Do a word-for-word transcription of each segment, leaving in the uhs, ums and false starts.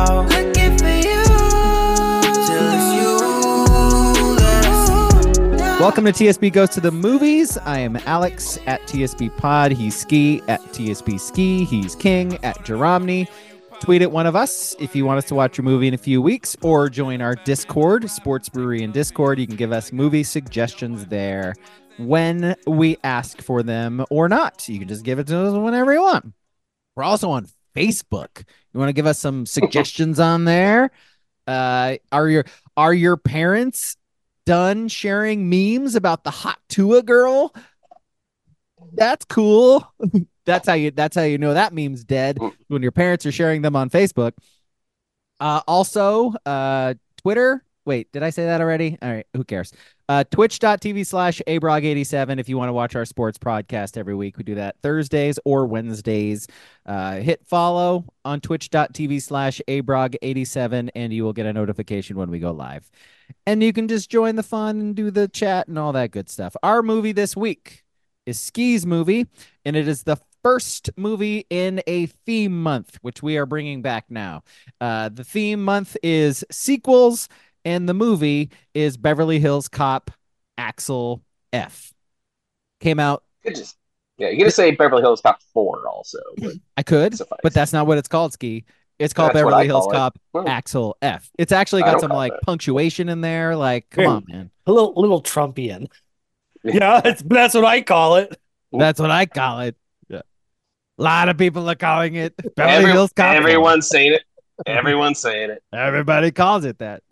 out, looking for you, till it's you that I see. Welcome to T S B Goes to the Movies. I am Alex at T S B Pod. He's Ski at T S B Ski. He's King at Jeromney. Tweet at one of us if you want us to watch your movie in a few weeks, or join our Discord, Sports Brewery and Discord. You can give us movie suggestions there when we ask for them or not. You can just give it to us whenever you want. We're also on Facebook. You want to give us some suggestions on there? Uh, are your are your parents done sharing memes about the hot Tua girl? That's cool. That's how you that's how you know that meme's dead, when your parents are sharing them on Facebook. Uh, also, uh, Twitter. Wait, did I say that already? All right, who cares? Uh, Twitch.tv slash abrog87 if you want to watch our sports podcast every week. We do that Thursdays or Wednesdays. Uh, hit follow on twitch.tv slash abrog87 and you will get a notification when we go live. And you can just join the fun and do the chat and all that good stuff. Our movie this week is Ski's movie, and it is the first movie in a theme month, which we are bringing back now. Uh, the theme month is sequels, and the movie is Beverly Hills Cop Axel F. Came out. Could just, yeah, you got to say Beverly Hills Cop four also. But I could, suffice. but that's not what it's called, Ski. It's called That's what Beverly I Hills call it. Cop Well, Axel F. It's actually I got don't some call like it. punctuation in there. Like, come Hmm. on, man. A little, little Trumpian. Yeah, it's, that's what I call it. That's what I call it. Yeah. A lot of people are calling it Beverly Every- Hills Cop. everyone's saying it. Everyone's saying it. Everybody calls it that.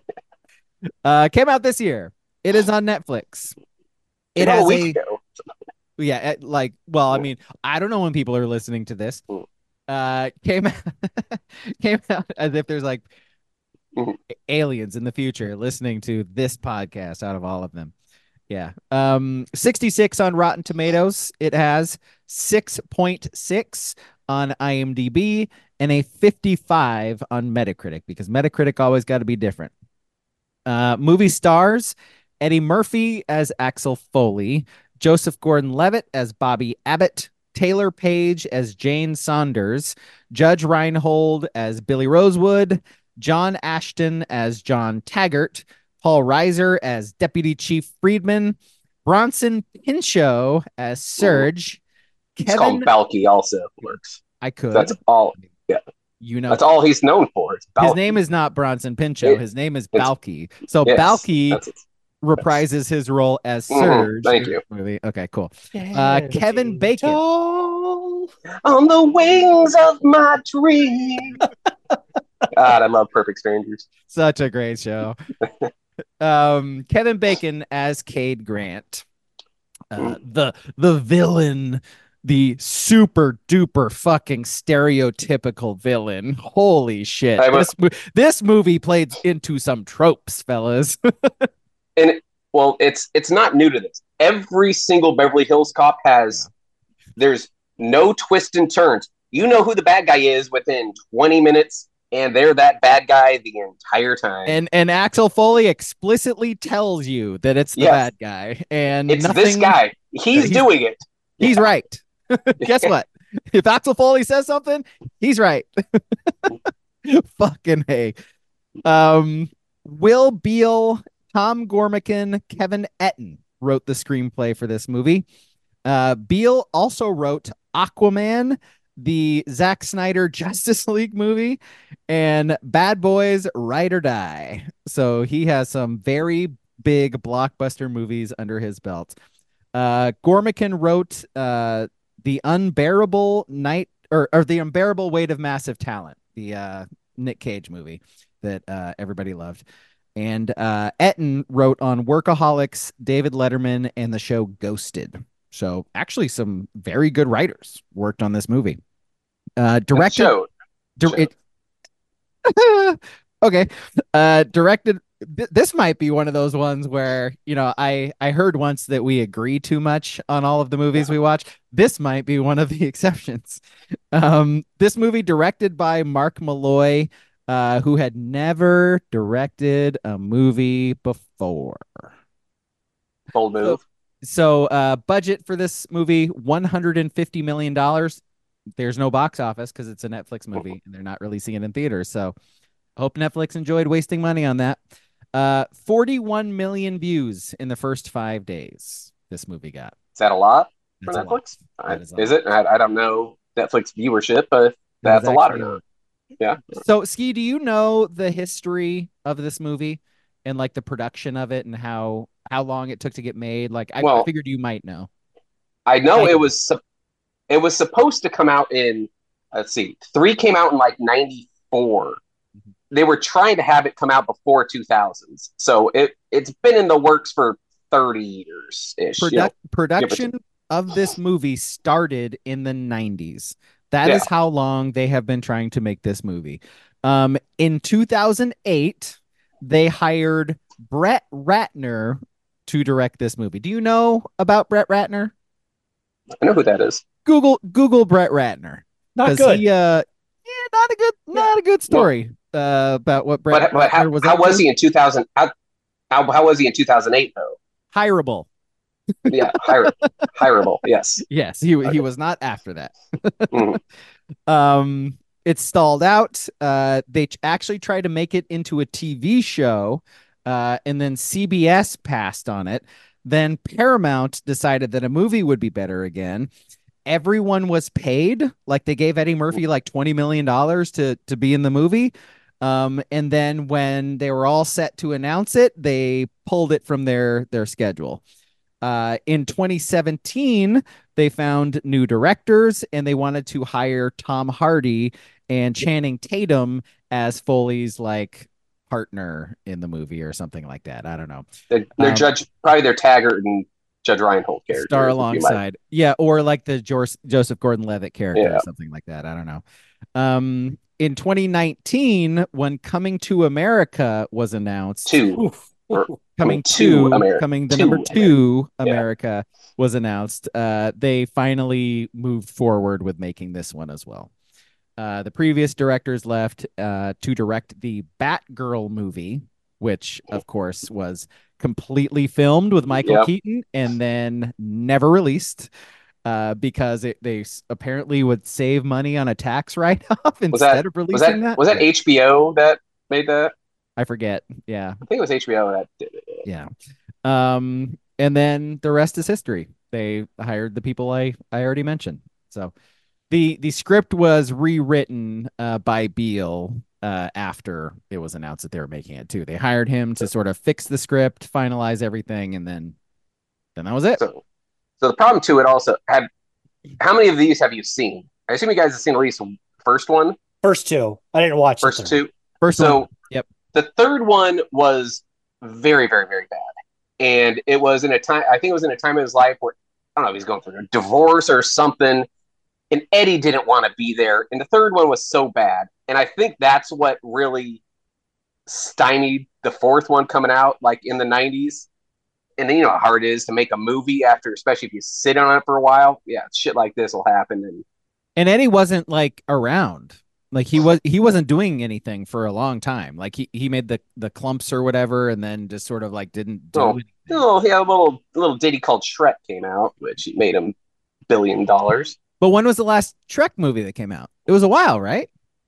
uh, came out this year. It is on Netflix. It You know, has a week a ago. yeah, it- like well, I mean, I don't know when people are listening to this. Mm. Uh, came came out as if there's like Mhm. aliens in the future listening to this podcast out of all of them. Yeah. Um, sixty-six on Rotten Tomatoes. It has six point six on IMDb and a fifty-five on Metacritic, because Metacritic always got to be different. Uh, movie stars: Eddie Murphy as Axel Foley, Joseph Gordon-Levitt as Bobby Abbott, Taylor Page as Jane Saunders, Judge Reinhold as Billy Rosewood, John Ashton as John Taggart, Paul Reiser as Deputy Chief Friedman, Bronson Pinchot as Surge, It's called Kevin. Balky also works. I could. That's all. You know, That's all he's known for. Is his Balky. name is not Bronson Pinchot. It- His name is it's- Balky. So Yes, Balky that's it. reprises his role as Mhm, Surge. thank in you. the movie. Okay, cool. Uh, Kevin Bacon. Tall. On the wings of my dream. God, I love Perfect Strangers. Such a great show. um, Kevin Bacon as Cade Grant, uh, the the villain, the super duper fucking stereotypical villain. Holy shit! I This mo- this movie played into some tropes, fellas. And it- well, it's it's not new to this. Every single Beverly Hills Cop has. There's no twist and turns. You know who the bad guy is within twenty minutes, and they're that bad guy the entire time. and and Axel Foley explicitly tells you that it's the Yes. bad guy, and it's nothing, this guy. He's, he's- doing it. He's right. Guess what? If Axel Foley says something, he's right. Fucking hey. Um, Will Beal, Tom Gormican, Kevin Etten wrote the screenplay for this movie. Uh, Beal also wrote Aquaman, the Zack Snyder Justice League movie, and Bad Boys Ride or Die. So he has some very big blockbuster movies under his belt. Uh, Gormican wrote uh, The Unbearable Night or, or The Unbearable Weight of Massive Talent, the uh, Nick Cage movie that uh, everybody loved. And uh, Etten wrote on Workaholics, David Letterman, and the show Ghosted. So actually some very good writers worked on this movie. Uh, directed. Showed. Di- Showed. it- okay. Uh, directed. Th- this might be one of those ones where, you know, I, I heard once that we agree too much on all of the movies we watch. This might be one of the exceptions. Um, this movie directed by Mark Malloy, uh, who had never directed a movie before. Bold move. So uh, budget for this movie, one hundred fifty million dollars. there's no box office because it's a Netflix movie and they're not releasing it in theaters. So I hope Netflix enjoyed wasting money on that. Uh, forty-one million views in the first five days. This movie got. Is that a lot for That's a lot. Netflix? That I- is Is, a lot. it? I, I don't know Netflix viewership, but if That is that's a lot or actually a not. lot. Yeah. So, Ski, do you know the history of this movie and like the production of it and how how long it took to get made? Like, I, I Well, figured you might know. I know I it do. was sup- it was supposed to come out in, let's see, three came out in like ninety-four. Mhm. They were trying to have it come out before two thousands. So it it's been in the works for thirty years ish. You know, Product production of this movie started in the nineties. That Yeah. is how long they have been trying to make this movie. Um, in two thousand eight, they hired Brett Ratner to direct this movie. Do you know about Brett Ratner? I know who that is. Google Google Brett Ratner. Not 'Cause good. He, uh, yeah, not a good, not a good story uh, about what Brett But, but Ratner how, was how up was to. he in two thousand? How, how, how was he in two thousand eight, though? Hireable. Yeah, hire, hireable. Yes. Yes, he he Okay. was not after that. Mhm. Um, it stalled out. Uh, they ch- actually tried to make it into a T V show, uh, and then C B S passed on it. Then Paramount decided that a movie would be better again. Everyone was paid, like they gave Eddie Murphy like twenty million dollars to to be in the movie. Um, and then when they were all set to announce it, they pulled it from their their schedule. Uh, in twenty seventeen, they found new directors and they wanted to hire Tom Hardy and Channing Tatum as Foley's like partner in the movie or something like that. I don't know. They're, they're Um, Judge, probably their Taggart and Judge Reinhold characters. Star if you might. alongside. Yeah, or like the Jor- Joseph Gordon-Levitt character Yeah. or something like that. I don't know. Um, in twenty nineteen, when Coming to America was announced, Two. Oof. Or- coming to to America. coming the To number America. two Yeah. America was announced. Uh, they finally moved forward with making this one as well. Uh, the previous directors left uh, to direct the Batgirl movie, which of course was completely filmed with Michael Yep. Keaton and then never released uh, because it, they s- apparently would save money on a tax write-off Was instead that of was releasing that that. was that Yeah, H B O that made that? I forget. Yeah. I think it was H B O that did it. Yeah. Um, and then the rest is history. They hired the people I, I already mentioned. So the the script was rewritten uh, by Beale uh, after it was announced that they were making it too. They hired him to sort of fix the script, finalize everything, and then then that was it. So, so the problem to it also have how many of these have you seen? I assume you guys have seen at least the first one, First two. I didn't watch the first third. two. First So one. Yep. the third one was very, very, very bad. And it was in a time, I think it was in a time of his life where, I don't know, if he's going through a divorce or something. And Eddie didn't want to be there. And the third one was so bad. And I think that's what really stymied the fourth one coming out, like in the nineties. And then you know how hard it is to make a movie after, especially if you sit on it for a while. Yeah, shit like this will happen. And And Eddie wasn't like around. Like he was he wasn't doing anything for a long time. Like he, he made the the clumps or whatever and then just sort of like didn't do Oh, anything. oh, he had a little little ditty called Shrek came out, which made him billion dollars. But when was the last Shrek movie that came out? It was a while, right?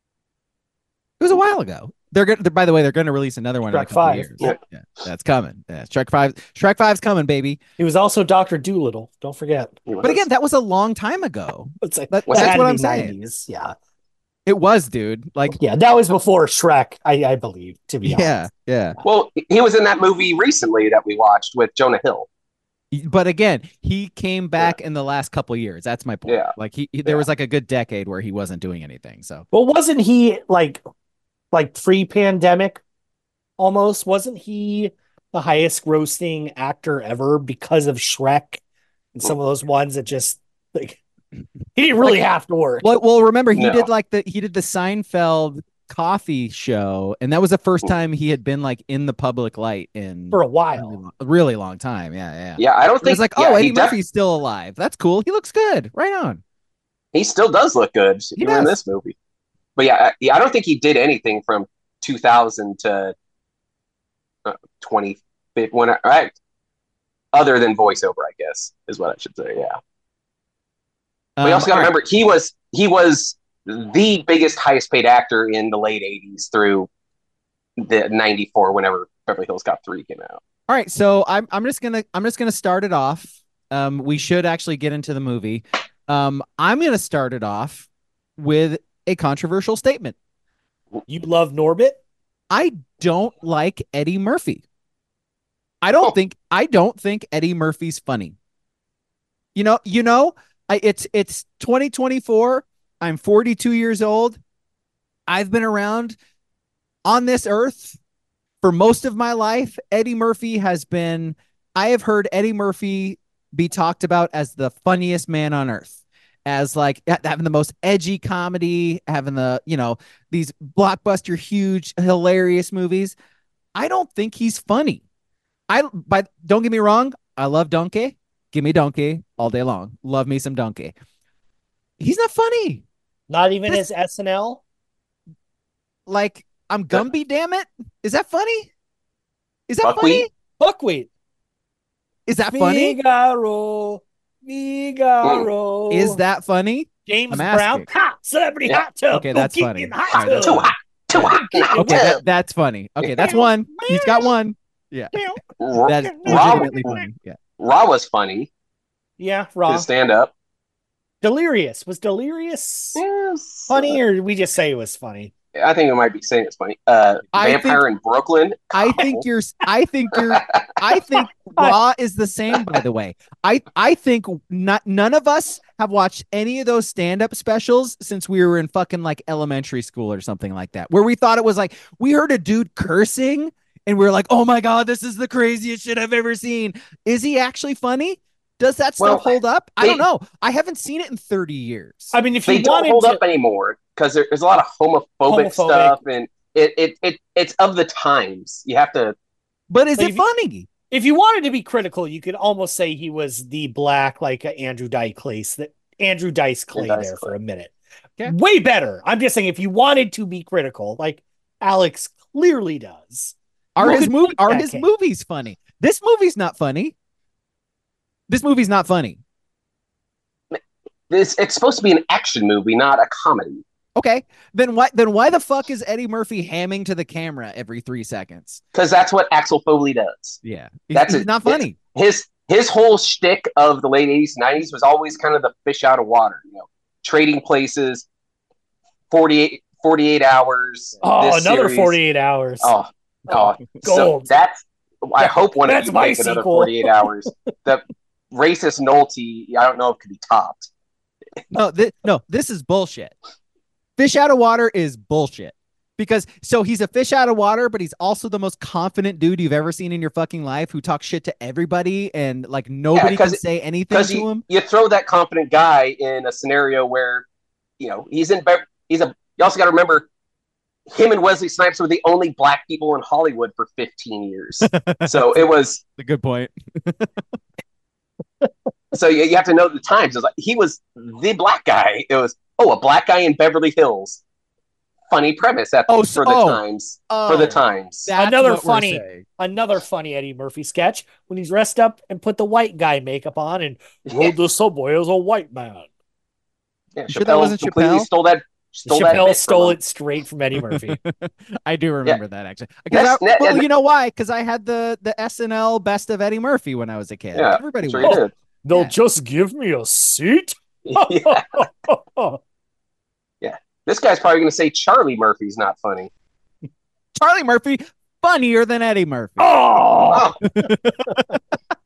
It was a while ago. They're going. By the way, they're going to release another one in a Shrek couple five. years. Yeah. Yeah, that's coming. Yeah, Shrek five. Shrek five's coming, baby. He was also Doctor Doolittle. Don't forget. But again, that was a long time ago. It's like, That- Was that that had what to I'm be saying. nineties. Yeah. It was, dude. Like, Yeah, that was before Shrek, I, I believe, to be yeah, honest. yeah. well, he was in that movie recently that we watched with Jonah Hill. But again, he came back in the last couple years. That's my point. Yeah. Like he, he- there Yeah. was like a good decade where he wasn't doing anything. So Well, wasn't he like like pre-pandemic almost? Wasn't he the highest grossing actor ever because of Shrek and some of those ones that just like he didn't really have to work. well, well, remember he No. did like the he did the Seinfeld coffee show, and that was the first time he had been like in the public light in For a a really while. long, a really long time. Yeah, yeah. Yeah, I don't It think was like, yeah, oh, he Eddie def- Murphy's still alive. That's cool. He looks good. Right on. he still does look good He even in does. this movie. But yeah, I, yeah, I don't think he did anything from two thousand to uh, twenty when I, right, other than voiceover, I guess is what I should say. Yeah. We also got to all right. remember he was he was the biggest, highest paid actor in the late eighties through the ninety-four, whenever Beverly Hills Cop three came out. All right, so I'm I'm just gonna I'm just gonna start it off. Um, we should actually get into the movie. Um, I'm gonna start it off with a controversial statement. You love Norbit? I don't like Eddie Murphy. I don't Oh. think I don't think Eddie Murphy's funny. You know, you know, I it's it's twenty twenty-four. I'm forty-two years old. I've been around on this earth for most of my life. Eddie Murphy has been, I have heard Eddie Murphy be talked about as the funniest man on earth, as like having the most edgy comedy, having the, you know, these blockbuster, huge, hilarious movies. I don't think he's funny. I, but don't get me wrong. I love Donkey. Give me Donkey all day long. Love me some Donkey. He's not funny. Not even This- his S N L? Like, I'm Gumby, damn it. Is that funny? Is that Buckwheat? funny? Buckwheat. Is that funny? Figaro. Figaro. Is that funny? James I'm Brown? asking. Ha! Celebrity Yeah. hot tub. Okay, Go that's get funny. in the hot All right, that's tub. Too hot, too hot. Not Okay, tub. that, that's funny. Okay, that's one. He's got one. Ra, That's Ra, legitimately funny. Yeah. Ra was funny. Yeah, Raw. His stand up. Delirious. Was Delirious Yes. funny, or did we just say it was funny? I think it might be saying it's funny. Uh, I Vampire in Brooklyn. I think you're I think you're I think Raw is the same, by the way. I I think not none of us have watched any of those stand-up specials since we were in fucking like elementary school or something like that, where we thought it was like we heard a dude cursing and we were like, oh my god, this is the craziest shit I've ever seen. Is he actually funny? Does that stuff Well, hold up? I they- don't know. I haven't seen it in thirty years. I mean, if They you don't wanted hold to, up anymore because there, there's a lot of homophobic, Homophobic. stuff, and it, it it it's of the times. You have to. But is But it if you- funny? if you wanted to be critical, you could almost say he was the black, like uh, Andrew Dice Clay, that Andrew Dice Clay Dice there Clay. for a minute. Okay. Way better. I'm just saying, if you wanted to be critical, like Alex clearly does, Are you his could movie make are that his case. movies funny? This movie's not funny. This movie's not funny. It's, it's supposed to be an action movie, not a comedy. Okay, then why then why the fuck is Eddie Murphy hamming to the camera every three seconds? Because that's what Axel Foley does. Yeah, he's, That's he's it. not funny. His his whole shtick of the late eighties, nineties was always kind of the fish out of water. You know, trading places, forty-eight, forty-eight hours. Oh, this another series. forty-eight hours. Oh, oh, so Gold. that's. I Yeah, hope one of that's you my make another sequel. forty-eight hours. The racist Nolte, I don't know if it could be topped. No, th- no, this is bullshit. Fish out of water is bullshit. Because so he's a fish out of water, but he's also the most confident dude you've ever seen in your fucking life who talks shit to everybody and like nobody 'cause can it- say anything Because to you, him. you throw that confident guy in a scenario where, you know, he's in. Bev- He's a. You also got to remember, him and Wesley Snipes were the only black people in Hollywood for fifteen years. So it was. A good point. So you, you have to know the times. It was like he was the black guy. It was oh, a black guy in Beverly Hills. Funny premise at, Oh, for so- the oh. times. Oh, For the times. that's Another what we're funny- saying. Another funny Eddie Murphy sketch when he's dressed up and put the white guy makeup on and rode the subway as a white man. Yeah, sure that Chappelle wasn't completely Chappelle? stole that. Stole that Chappelle bit from stole him. it straight from Eddie Murphy. I do remember that actually. Because That's- I, that- well, and- you know why? Because I had the the S N L Best of Eddie Murphy when I was a kid. Yeah, Everybody Sure was. you They'll Yeah. just give me a seat. did. Yeah. This guy's probably going to say Charlie Murphy's not funny. Charlie Murphy funnier than Eddie Murphy. Oh, Oh,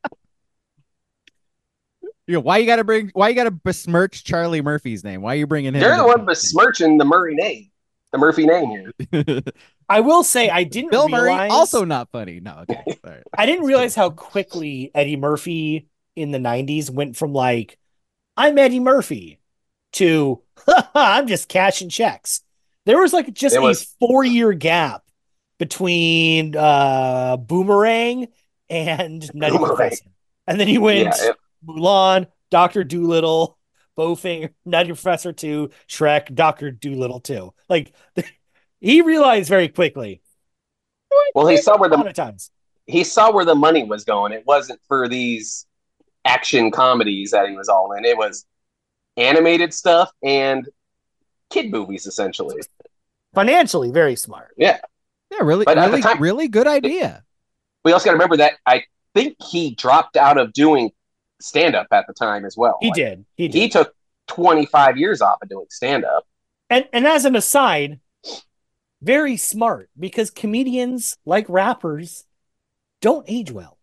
You know, why you got to bring? Why you got to besmirch Charlie Murphy's name? Why are you bringing him? they're into the one the besmirching the Murray name, the Murphy name here. conversation? I will say I didn't Bill Murray realize also not funny. No, okay. All right. I didn't realize how quickly Eddie Murphy in the nineties went from like I'm Eddie Murphy to I'm just cashing checks. There was like just It a was- four year gap between uh Boomerang and Nutty Boomerang. Professor. And then he went Yeah, it- Mulan, Doctor Doolittle, Bowfinger, Nutty Professor two, Shrek, Doctor Doolittle two. Like he realized very quickly. Well, he saw where a lot the of times. he saw where the money was going. It wasn't for these action comedies that he was all in. It was animated stuff and kid movies, essentially. Financially, very smart. Yeah. Yeah, really, But at the really, time- really good idea. We also got to remember that I think he dropped out of doing stand-up at the time as well. He Like, did. He did. He took twenty-five years off of doing stand-up. And and as an aside, very smart because comedians like rappers don't age well.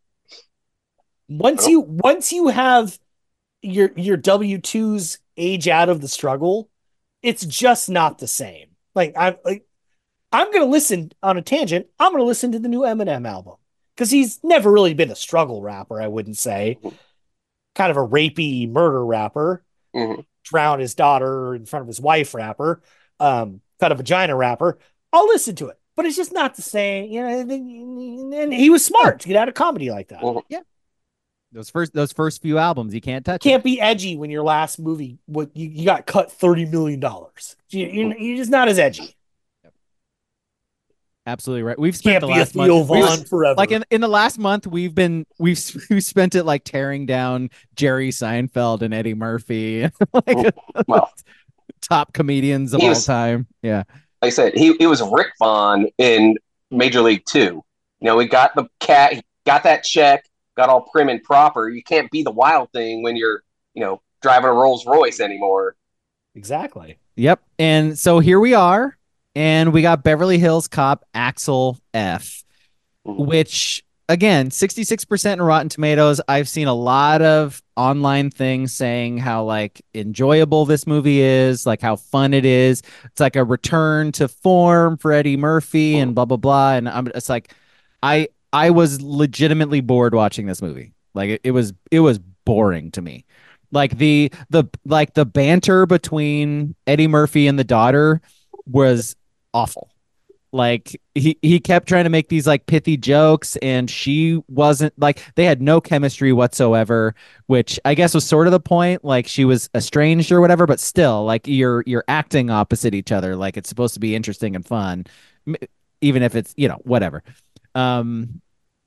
Once you once you have your your W twos age out of the struggle, it's just not the same. Like I'm like I'm gonna listen on a tangent. I'm gonna listen to the new Eminem album because he's never really been a struggle rapper. I wouldn't say, kind of a rapey murder rapper, Mhm. drown his daughter in front of his wife rapper, um, kind of vagina rapper. I'll listen to it, but it's just not the same. You know, and he was smart to get out of comedy like that. Mhm. Those first, those first few albums, you can't touch. Can't be edgy when your last movie what you, you got cut thirty million dollars. You, you, you're just not as edgy. Absolutely right. We've spent Can't the be a last Theo month, we've- Vaughn forever. like in, in the last month, we've been we've we've spent it like tearing down Jerry Seinfeld and Eddie Murphy, like Well, top comedians of He all was- time. Yeah, like I said, he it was Rick Vaughn in Major League Two. You know, he got the cat, he got that check, got all prim and proper. You can't be the wild thing when you're, you know, driving a Rolls Royce anymore. Exactly. yep. And so here we are, and we got Beverly Hills Cop Axel F, Mhm. which again, sixty-six percent in Rotten Tomatoes. I've seen a lot of online things saying how like enjoyable this movie is, like how fun it is. It's like a return to form for Eddie Murphy and blah blah blah. And I'm it's like I I was legitimately bored watching this movie. Like it, it was it was boring to me. Like the the like the banter between Eddie Murphy and the daughter was awful. Like he he kept trying to make these like pithy jokes, and she wasn't like they had no chemistry whatsoever, which I guess was sort of the point. Like she was estranged or whatever, but still, like you're you're acting opposite each other. Like it's supposed to be interesting and fun, m- even if it's, you know, whatever. Um,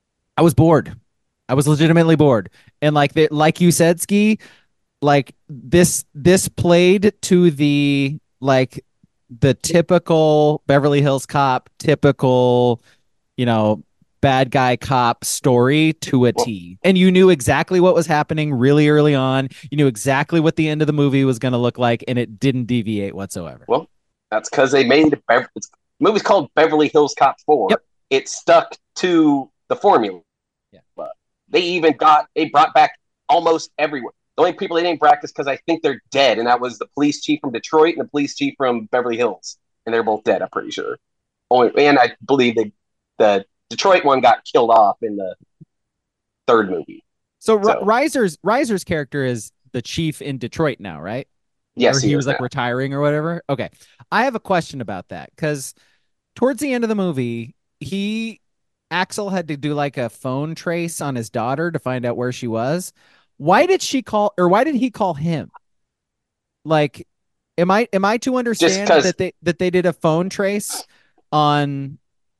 I was bored. I was legitimately bored, and like the, like you said, Ski, like this this played to the like the typical Beverly Hills Cop, typical, you know, bad guy cop story to a T. And you knew exactly what was happening really early on. You knew exactly what the end of the movie was going to look like, and it didn't deviate whatsoever. Well, that's because they made Bev- it's, the movie's called Beverly Hills Cop four. Yep. It stuck to the formula. Yeah. But they even got they brought back almost everyone. The only people they didn't practice because I think they're dead, and that was the police chief from Detroit and the police chief from Beverly Hills, and they're both dead. I'm pretty sure. Only, and I believe they the Detroit one got killed off in the third movie. So, R- So- Reiser's Reiser's character is the chief in Detroit now, right? Yes, or he, he was is like now. retiring or whatever. Okay. I have a question about that because towards the end of the movie, he Axel had to do like a phone trace on his daughter to find out where she was. Why did she call or why did he call him? Like, am I am I to understand 'cause- that they that they did a phone trace on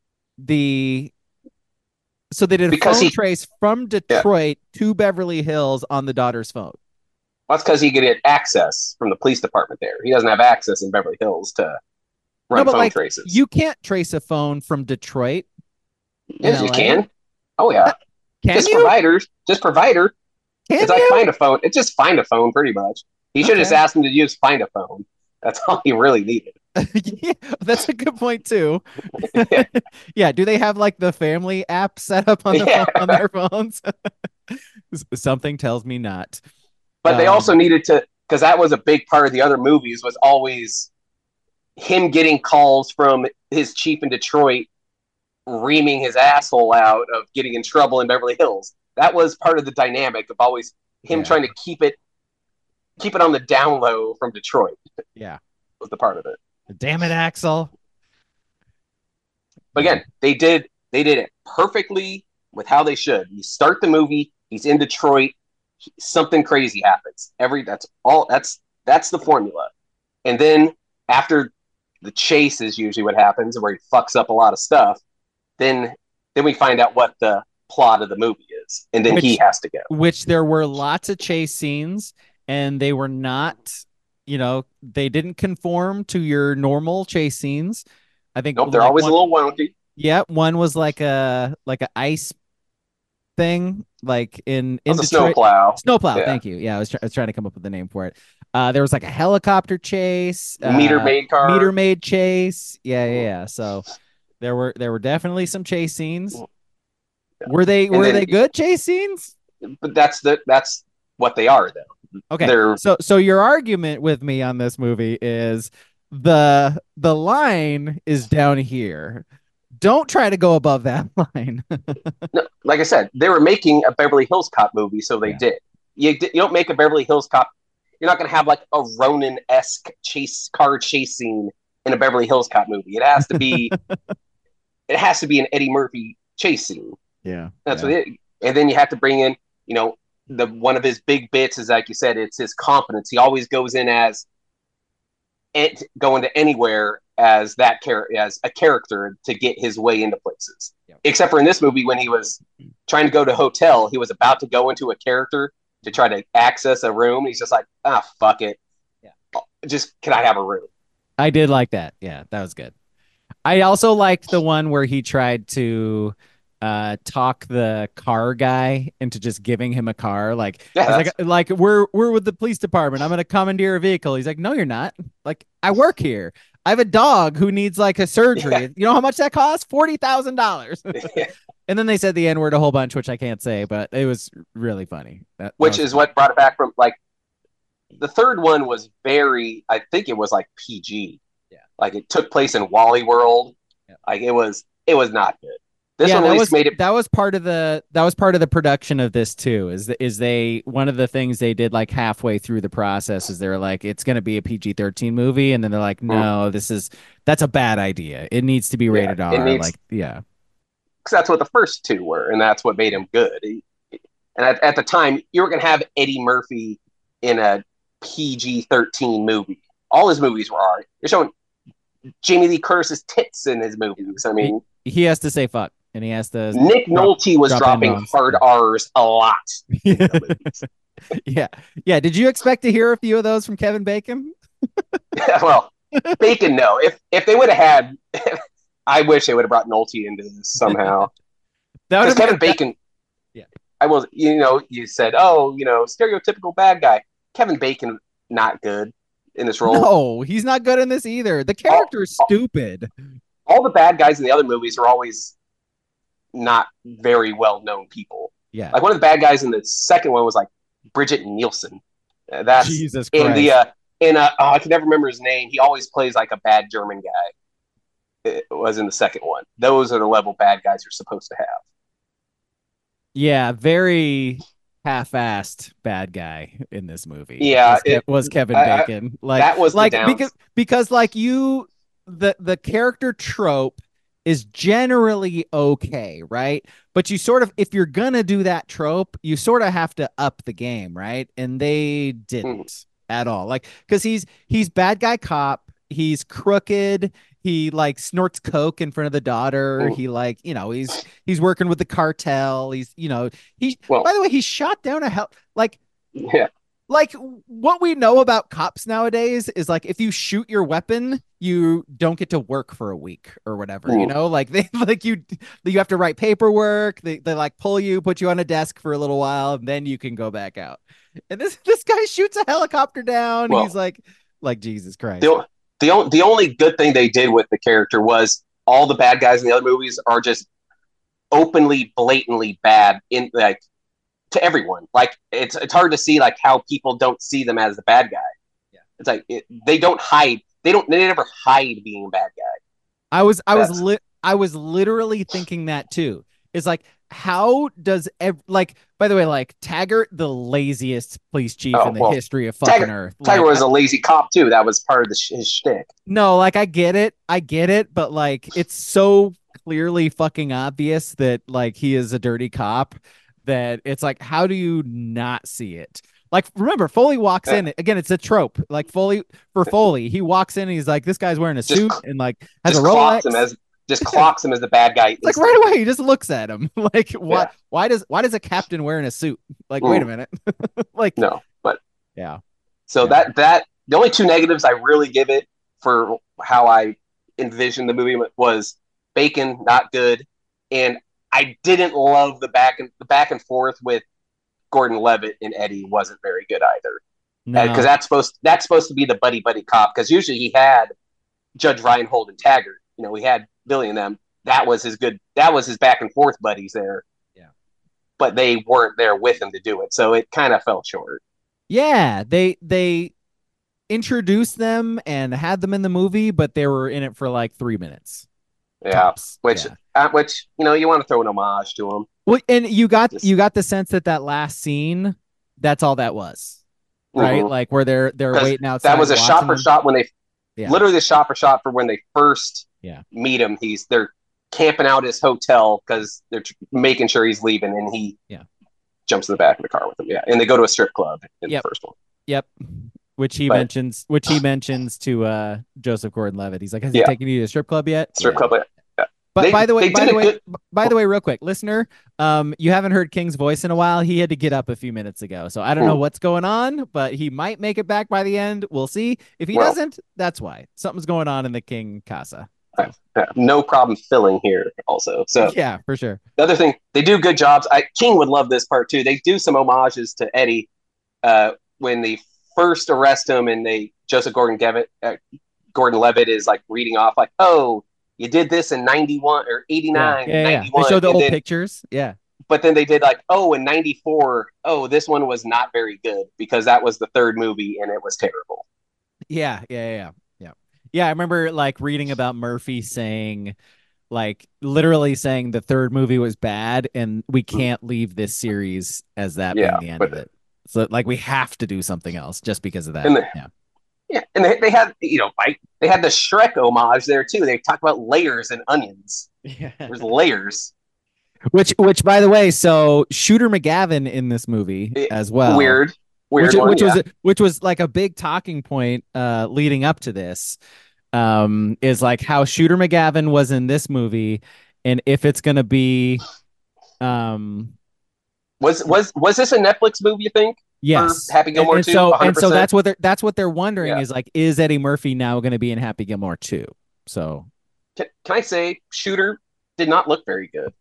the so they did a Because phone he- trace from Detroit to Beverly Hills on the daughter's phone? That's because he could get access from the police department there. He doesn't have access in Beverly Hills to run No, but phone like traces. you can't trace a phone from Detroit. yes, in you L A? can. Oh yeah, Can just you? providers, just provider. Can It's you? like find a phone. It's just find a phone, pretty much. He should have just Okay. asked him to use find a phone. That's all he really needed. Yeah, that's a good point too. Yeah, do they have like the family app set up on the Yeah. phone, on their phones? Something tells me not. But they Um, also needed to, because that was a big part of the other movies, was always him getting calls from his chief in Detroit, reaming his asshole out of getting in trouble in Beverly Hills. That was part of the dynamic of always him Yeah. trying to keep it, keep it on the down low from Detroit. Yeah. Was the part of it. Damn it, Axel. But again, they did they did it perfectly with how they should. You start the movie, he's in Detroit, he- something crazy happens. Every that's all that's that's the formula. And then after the chase is usually what happens, where he fucks up a lot of stuff. Then then we find out what the plot of the movie is, and then he Which- has to go. Which there were lots of chase scenes, and they were not you know, they didn't conform to your normal chase scenes. I think Nope, they're like always one, a little wonky. yeah, one was like a like a ice thing, like in That in was a Detroit. snowplow. Snowplow, Yeah, thank you. Yeah, I was, try- I was trying to come up with the name for it. Uh, there was like a helicopter chase, meter uh, maid meter car. maid chase. Yeah, yeah, yeah. So there were there were definitely some chase scenes. Were they And were then, they good chase scenes? but that's the that's what they are though. Okay, They're so so your argument with me on this movie is the the line is down here. Don't try to go above that line. no, like I said, they were making a Beverly Hills Cop movie, so they Yeah. did. You you don't make a Beverly Hills Cop. You're not going to have like a Ronin esque chase car chase scene in a Beverly Hills Cop movie. It has to be it has to be an Eddie Murphy chase scene. Yeah. That's yeah. what it. And then you have to bring in, you know, the one of his big bits is like you said, it's his confidence. He always goes in as it going to anywhere as that character as a character to get his way into places. Yep. Except for in this movie when he was trying to go to a hotel, he was about to go into a character to try to access a room. He's just like, ah, fuck it. Yeah. Just can I have a room? I did like that. Yeah, that was good. I also liked the one where he tried to uh talk the car guy into just giving him a car. Like Yeah, he's like that's- like we're we're with the police department. I'm gonna commandeer a vehicle. He's like, no, you're not. Like I work here. I have a dog who needs like a surgery. Yeah. You know how much that costs? Forty thousand dollars. Yeah. And then they said the N word a whole bunch, which I can't say, but it was really funny. That, that Which was is fun. what brought it back from like the third one was very, I think it was like P G. Yeah. Like it took place in Wally World. Yeah. Like it was, it was not good. This yeah, one at that least was made it. that was part of the that was part of the production of this too. Is is they one of the things they did like halfway through the process is they're like it's going to be a P G thirteen movie, and then they're like, no, this is that's a bad idea. It needs to be rated Yeah, it R. needs- Like, yeah, Because that's what the first two were, and that's what made him good. He- and at, at the time, you were going to have Eddie Murphy in a P G thirteen movie. All his movies were R. You're showing Jamie Lee Curtis's tits in his movies. I mean, he has to say fuck, and he has to. Nick drop- Nolte was drop dropping N-bombs. hard R's a lot. in the movies. yeah, yeah. Did you expect to hear a few of those from Kevin Bacon? Well, Bacon, no. If if they would have had, I wish they would have brought Nolte into this somehow. That would Because have Kevin Bacon, Yeah. I was, you know, you said, oh, you know, stereotypical bad guy. Kevin Bacon, not good in this role. No, he's not good in this either. The character is stupid. All the bad guys in the other movies are always not very well known people. Yeah, Like one of the bad guys in the second one was like Bridget Nielsen. Uh, That's Jesus Christ. in the uh, in uh, oh, I can never remember his name. He always plays like a bad German guy. It was in the second one. Those are the level bad guys you're supposed to have. Yeah, very half-assed bad guy in this movie. Yeah, was, Ke- it- was Kevin I- I- Bacon. Like that was the like downs- because because like you the the character trope is generally okay, right? But you sort of if you're gonna do that trope, you sort of have to up the game, right? And they didn't at all. Like because he's he's bad guy cop, he's crooked. He like snorts coke in front of the daughter. Ooh. He like, you know, he's he's working with the cartel. He's, you know, he Well- by the way, he shot down a hell like Yeah. like what we know about cops nowadays is like if you shoot your weapon, you don't get to work for a week or whatever. You Ooh. know, like they like you you have to write paperwork. They they like pull you, put you on a desk for a little while, and then you can go back out. And this this guy shoots a helicopter down. Well- He's like like Jesus Christ. The, the, on- the only good thing they did with the character was all the bad guys in the other movies are just openly, blatantly bad in like to everyone. Like it's it's hard to see like how people don't see them as the bad guy. Yeah. It's like it, they don't hide. They don't. They never hide being a bad guy. I was I was That's- li- I was literally thinking that too. It's like how does ev- like by the way like Taggart the laziest police chief Oh, in the well, history of fucking Taggart- earth. Tiger Like, was I- a lazy cop too. That was part of the sh- his shtick. no, like I get it. I get it, but like it's so clearly fucking obvious that like he is a dirty cop that it's like how do you not see it? Like remember Foley walks Yeah. in again, it's a trope. Like Foley for Foley, he walks in and he's like this guy's wearing a Just suit cl- and like has Just a Rolex. clocks him as just clocks him as the bad guy. Like right away, he just looks at him. Like why? Yeah. Why does why does a captain wearing a suit? Like wait a Mm. minute. Like No, but yeah, so Yeah. that that the only two negatives I really give it for how I envisioned the movie was Bacon not good, and I didn't love the back and the back and forth with Gordon Levitt and Eddie wasn't very good either. Because No. that's supposed that's supposed to be the buddy buddy cop. Because usually he had Judge Reinhold and Taggart. You know, he had Billy and them. That was his good. That was his back and forth buddies there. Yeah. But they weren't there with him to do it, so it kind of fell short. Yeah, they they introduced them and had them in the movie, but they were in it for like three minutes. Yeah, Tops. which Yeah. uh, which you know you want to throw an homage to him. Well, and you got Just- you got the sense that that last scene, that's all that was, right? Mhm. Like where they're they're 'Cause waiting outside. That was a shot watching for them. shot when they Yeah. literally the shot for shot for when they first Yeah. meet him. He's they're camping out his hotel because they're tr- making sure he's leaving, and he Yeah. jumps in the back of the car with him. Yeah, and they go to a strip club in Yep. the first one. Yep. Which he But- mentions, which he mentions to uh, Joseph Gordon-Levitt. He's like, "Has he Yeah. taken you to a strip club yet?" Strip Yeah. club. Yeah. But They- by the way, they by did the a way, good- b- by the way, real quick, listener, um, you haven't heard King's voice in a while. He had to get up a few minutes ago, so I don't know Hmm. what's going on, but he might make it back by the end. We'll see. If he Well- doesn't, that's why something's going on in the King Casa. Yeah, no problem filling here. Also, so Yeah, for sure. the other thing, they do good jobs. I King would love this part too. They do some homages to Eddie uh, when they first arrest him, and they Joseph Gordon-Levitt, uh, Gordon-Levitt is like reading off like, "Oh, you did this in ninety-one or Yeah, eighty-nine, yeah, yeah. They ninety-one." showed the and old then- pictures. Yeah, But then they did like, "Oh, in ninety-four, oh, this one was not very good because that was the third movie and it was terrible." yeah, yeah, yeah, yeah. Yeah, I remember like reading about Murphy saying, like, literally saying the third movie was bad, and we can't leave this series as that Yeah, being the end but- of it. So, like, we have to do something else just because of that. And the- yeah. Yeah, and they, they had you know like they had the Shrek homage there too. They talk about layers and onions. Yeah. There's layers. Which, which, by the way, so Shooter McGavin in this movie It- as well. Weird, weird which, one. which yeah. was which was like a big talking point uh, leading up to this. Um, is like how Shooter McGavin was in this movie, and if it's gonna be, um, was was was this a Netflix movie? You think? yes, Happy And- Gilmore and, two, so and so one hundred percent? that's what they're that's what they're wondering Yeah. is like, is Eddie Murphy now going to be in Happy Gilmore two? So, Can, can I say Shooter did not look very good?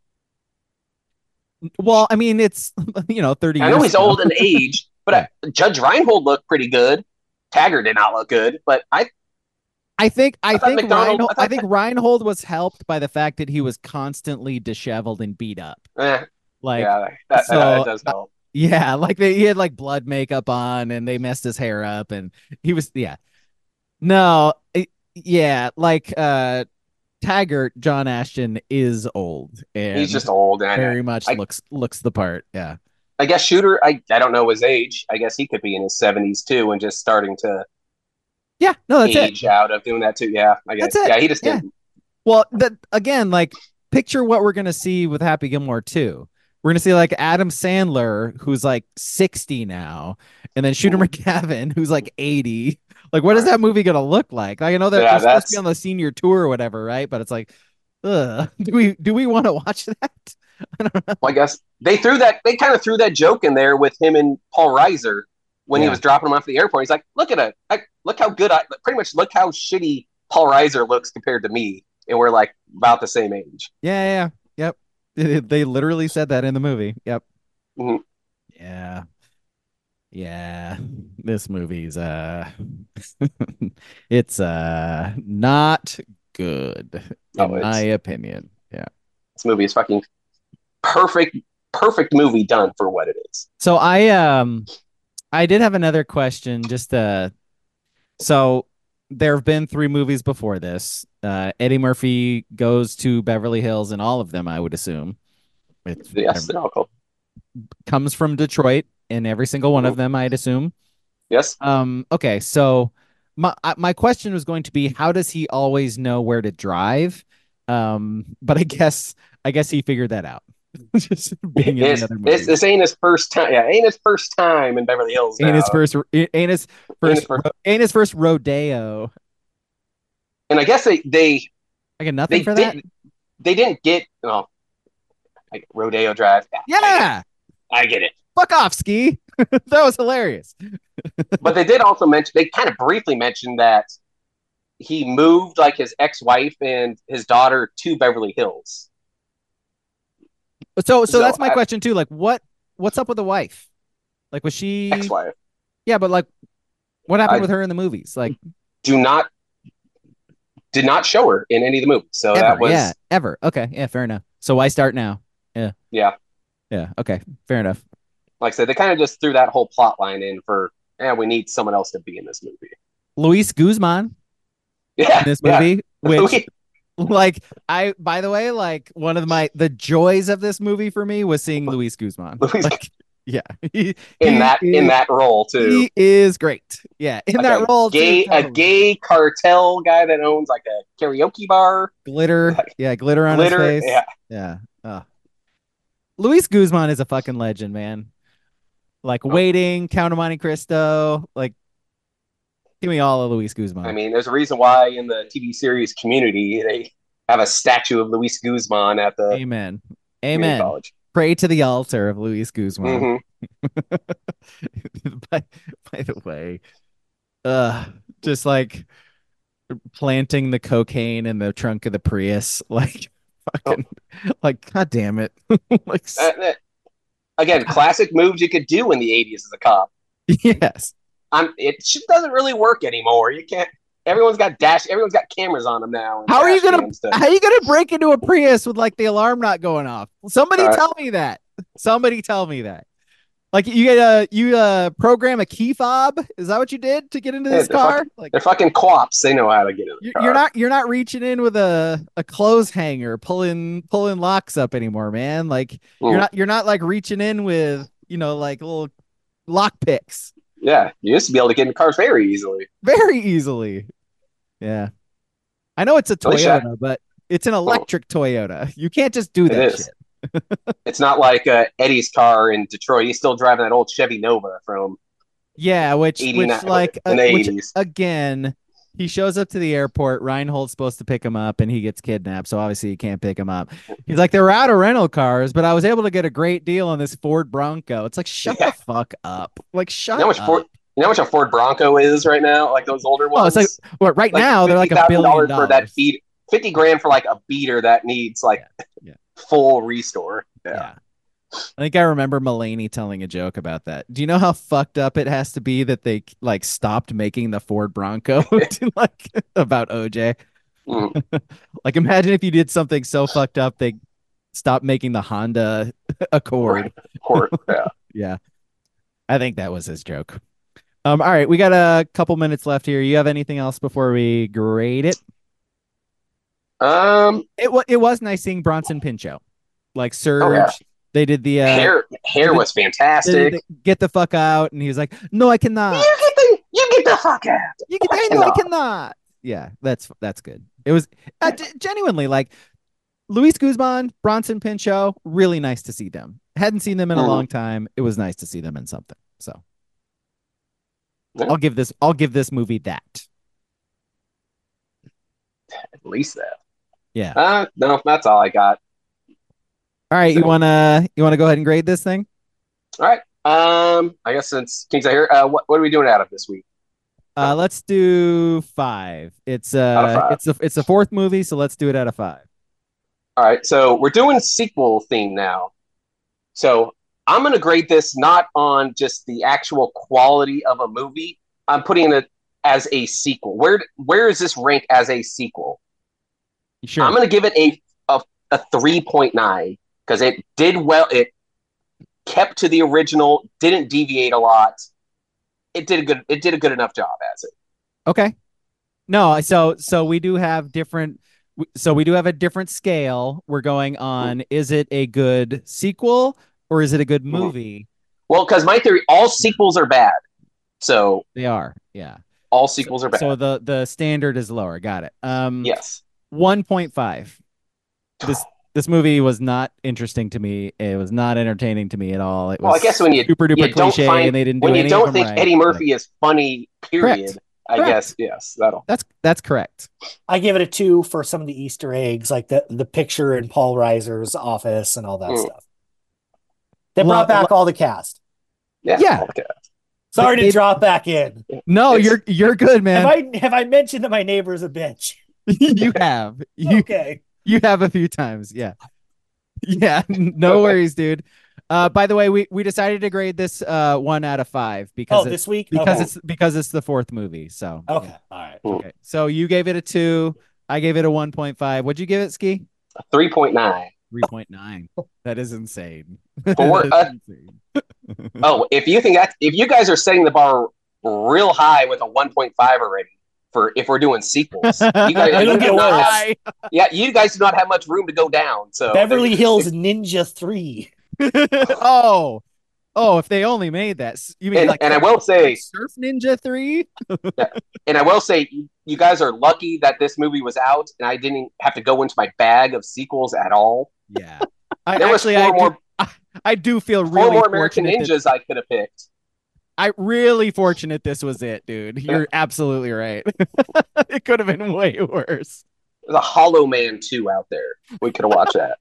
well, I mean, it's you know thirty. I years know he's ago. old in age, but uh, Judge Reinhold looked pretty good. Taggart did not look good, but I I think I, I thought think McDonald- Reinhold, I thought I think Reinhold was helped by the fact that he was constantly disheveled and beat up. eh, Like yeah, that, so, that, that does help. yeah, like they, he had like blood makeup on and they messed his hair up and he was yeah. No, it- yeah, like uh Taggart, John Ashton is old and He's just old, and I, very much I- looks looks the part. Yeah. I guess Shooter. I I don't know his age. I guess he could be in his seventies too, and just starting to Yeah, no, that's it. age out of doing that too. Yeah, I guess. That's it. Yeah, he just Yeah. didn't. Well, that again, like picture what we're gonna see with Happy Gilmore two. We're gonna see like Adam Sandler, who's like sixty now, and then Shooter Ooh. McGavin, who's like eighty. Like, what is that movie gonna look like? Like, I know that Yeah, they're supposed to that's- be on the senior tour or whatever, right? But it's like, ugh, do we do we want to watch that? Well, I guess they threw that. They kind of threw that joke in there with him and Paul Reiser when he Yeah. was dropping him off at the airport. He's like, "Look at it! I, look how good I. Pretty much, look how shitty Paul Reiser looks compared to me, and we're like about the same age." Yeah, yeah, yeah. Yep. They, they literally said that in the movie. Yep. Mhm. Yeah. Yeah. This movie's uh it's uh not good in No, it's- my opinion. Yeah. This movie is fucking perfect. Perfect movie done for what it is. So I um I did have another question just uh so there have been three movies before this. Uh Eddie Murphy goes to Beverly Hills in all of them, I would assume. It's Yes, they're all cool. comes from Detroit in every single one of them, I'd assume. Yes. Um, okay, so my I- my question was going to be, how does he always know where to drive? Um, but I guess I guess he figured that out. Just being in This, the other this, movies. this ain't his first time. Yeah, ain't his first time in Beverly Hills. Ain't his now. first ain't his first first- ain't his first rodeo. And I guess they they I got nothing they for that. did they didn't get oh like Rodeo Drive. Yeah, I get it. fuck off, Ski. That was hilarious. But they did also mention, they kind of briefly mentioned that he moved like his ex-wife and his daughter to Beverly Hills. So, so, So, that's my I- question too. Like, what, what's up with the wife? Like, was she? Ex-wife. Yeah, but like, what happened I- with her in the movies? Like, Do not, did not show her in any of the movies. So ever? that was, Yeah, ever. Okay, yeah, fair enough. So why start now? Yeah, yeah. yeah. Okay, fair enough. Like I said, they kind of just threw that whole plot line in for, yeah, we need someone else to be in this movie. Luis Guzman Yeah. in this yeah. movie, which, We- like, I, by the way, like one of my the joys of this movie for me was seeing Luis Guzman. Luis- Like, yeah, he, in he that in is- that role too. he is great. Yeah, in Like that a role, gay too, a totally. gay cartel guy that owns like a karaoke bar. glitter, Like, yeah, glitter on glitter, his face. yeah. yeah. Oh. Luis Guzman is a fucking legend, man. Like Oh. Waiting, Count of Monte Cristo, like give me all of Luis Guzman. I mean, there's a reason why in the T V series Community they have a statue of Luis Guzman at the Amen. community Amen. college. Pray to the altar of Luis Guzman. Mhm. by, by the way, uh, just like planting the cocaine in the trunk of the Prius, like fucking, like god damn it, like Uh, uh, Again, classic moves you could do in the eighties as a cop. yes, I'm, it just doesn't really work anymore. You can't. Everyone's got dash. Everyone's got cameras on them now. and how are you dash gonna cams to- how are you gonna break into a Prius with like the alarm not going off? Somebody Uh, tell me that. Somebody tell me that. Like you get a you uh program a key fob? Is that what you did to get into Yeah, this they're car? fucking- Like They're fucking co-ops. They know how to get in the you're, car. you're not you're not reaching in with a a clothes hanger pulling pulling locks up anymore, man. Like you're Mm. not you're not like reaching in with you know like little lock picks Yeah, you used to be able to get in cars very easily. very easily. Yeah, I know it's a At least I- Toyota, but it's an electric Toyota. You can't just do It that is. shit. It's not like uh, Eddie's car in Detroit. He's still driving that old Chevy Nova from Yeah, which which eighty-nine like in uh, the which eighties. again, he shows up to the airport. Reinhold's supposed to pick him up, and he gets kidnapped. So obviously he can't pick him up. He's like, "They're out of rental cars, but I was able to get a great deal on this Ford Bronco." It's like, shut Yeah. the fuck up! Like, shut You know how much up. Ford? You know how much a Ford Bronco is right now? Like those older Oh, ones. it's like well, right now they're like a fifty thousand billion dollars for that dollars. beat. Fifty grand for like a beater that needs like Yeah. full restore. Yeah. Yeah. I think I remember Mulaney telling a joke about that. Do you know how fucked up it has to be that they like stopped making the Ford Bronco to, like about O J? Mm. Like imagine if you did something so fucked up they stopped making the Honda Accord. Right. Or- yeah. Yeah. I think that was his joke. Um, all right, we got a couple minutes left here. You have anything else before we grade it? Um. It was it was nice seeing Bronson Pinchot. Like Surge. Oh, yeah. They did the uh hair. Hair did- was they fantastic. did the get the fuck out, and he was like, "No, I cannot. You get the. You get the fuck out. You can, I I know I cannot. cannot." Yeah, that's that's good. It was uh, g- genuinely like Luis Guzman, Bronson Pinchot. Really nice to see them. Hadn't seen them in a Mhm. long time. It was nice to see them in something. So Yeah. I'll give this. I'll give this movie that. At least that. Yeah. Uh. No, that's all I got. All right, you wanna you wanna go ahead and grade this thing? All right. Um. I guess since King's out here, uh, what what are we doing out of this week? Uh, let's do five. It's Out of uh, five. it's a it's a fourth movie, so let's do it out of five. All right, so we're doing sequel theme now. So I'm going to grade this not on just the actual quality of a movie. I'm putting it as a sequel. Where where is this rank as a sequel? Sure. I'm going to give it a a, a three point nine because it did well. It kept to the original, didn't deviate a lot. It did a good. It did a good enough job as it. Okay. No, so so we do have different so we do have a different scale. We're going on is it a good sequel or is it a good movie? Well, because my theory, all sequels are bad. So They are. Yeah. all sequels are bad. So the the standard is lower. Got it. Um yes. one point five. This this movie was not interesting to me. It was not entertaining to me at all. It was Well, I guess when you super duper you don't cliche find and they didn't do when you any don't of them think right. Eddie Murphy is funny, period. Correct. I Correct. guess yes, that'll. That's that's correct. I give it a two for some of the Easter eggs, like the the picture in Paul Reiser's office and all that Mm. stuff. They Well, brought back all the cast. Yeah. Yeah. Okay. Sorry to It- drop back in. No, It's- you're you're good, man. Have I have I mentioned that my neighbor is a bitch? You have. You Okay. you have a few times. Yeah. Yeah. No worries, dude. Uh, by the way, we, we decided to grade this uh one out of five because Oh, it- this week? because Okay. it's because it's the fourth movie. So Okay. yeah. All right. Okay. So you gave it a two. I gave it a one point five. What'd you give it, Ski? three point nine. Three point nine. That is insane. For That uh, is insane. oh, if you think that if you guys are setting the bar real high with a one point five already for if we're doing sequels, you guys It'll you get do not worse. have, yeah, you guys do not have much room to go down. So Beverly Hills Ninja three. Oh, oh! If they only made that, S- you mean and, like and I will say, Surf Ninja three? and I will say, you, you guys are lucky that this movie was out, and I didn't have to go into my bag of sequels at all. Yeah, I There was actually four I more, do, I, I do feel four really more American fortunate. That, Ninjas I could have picked. I really fortunate this was it, dude. You're absolutely right. It could have been way worse. There's a Hollow Man two out there. We could have watched that.